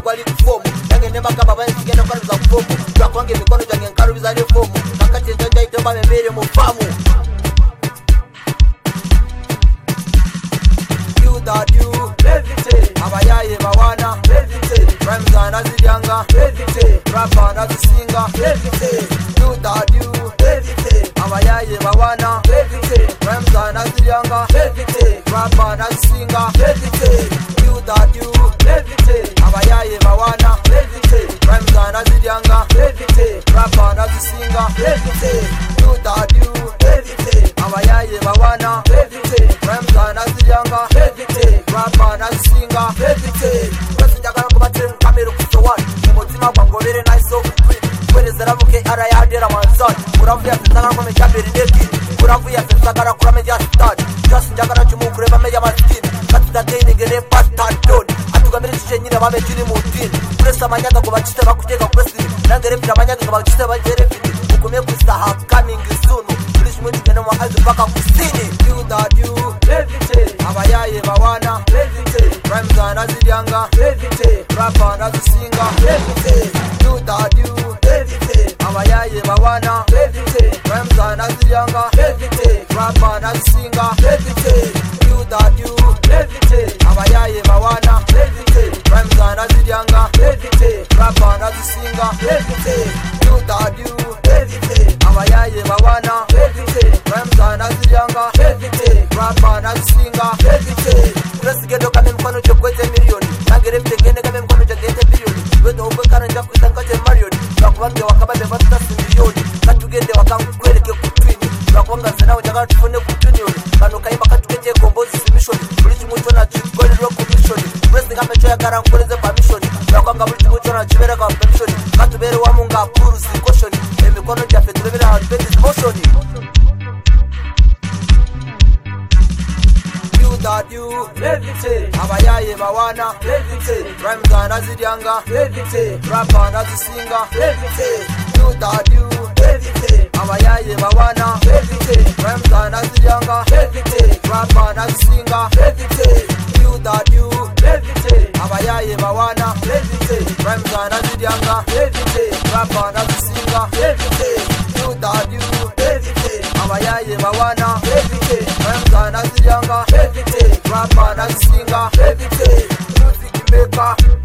kwali kufomu yange nema kama bani sigenda kwa za kufomu kwa kwange mikono jange nkaru bizali fomu kakati njaja itomba membere mu famu you that you levitate abayaye bawana levitate rhymes anazidyanga levitate rapper anazisinga levitate you that you levitate abayaye bawana levitate rhymes anazidyanga levitate rapper anazisinga levitate you that you levitate abayaye bawana levitate rhymes anazidyanga levitate rapper anazisinga levitate you that you levitate abayaye bawana levitate rhymes anazidyanga levitate rapper anazisinga levitate kwesijagala kubatira kamera kusowana umutima gwangobere nice of free kwelezera buke ara yadera manzani kuravuya tsanga ngome jabiri neki kuravuya tsanga kurame ya start just njagala chumukure bame ya maskin katida deni ngene pasta don atugamire chenye bame tini mutini pressa manyaka kubachite bakuteka kwesini nangere pira manyaka kubachite bajere fini ukumye kusaha coming soon please mwini ngene mwa azu paka kusini you that you levitate abayaye bawana levitate rhymes anazidyanga levitate rapper anazisinga levitate you that you levitate abayaye bawana levitate rhymes anazidyanga levitate rapper anazisinga levitate you that you levitate abayaye bawana levitate rhymes anazidyanga levitate rapper anazisinga levitate you that you levitate abayaye bawana levitate rhymes anazidyanga levitate rapper anazisinga levitate presigendo kame mkono chokwete milioni nangere mtengene kame mkono chagete bilioni wedo obekana njakwita ngate marioni bakubabye wakababe bafita milioni katugende wakankweleke kutwini bakwanga zinawo njagala tufune kutunioni kano kayimba katugete kombozi submission buli kimucho na chigolero commission president amecho yagara nkoleze permission bakwanga buli kimucho na chibera ka permission katubere wa munga puruzi caution emikono jafe tulebera ha depends motion that you levitate abayaye bawana levitate rhymes anazidyanga levitate rapper anazisinga levitate you that you levitate abayaye bawana levitate rhymes anazidyanga levitate rapper anazisinga levitate you that you levitate abayaye bawana levitate rhymes anazidyanga levitate rapper anazisinga levitate you that you levitate abayaye bawana levitate rhymes anazidyanga levitate rapper anazisinga levitate music maker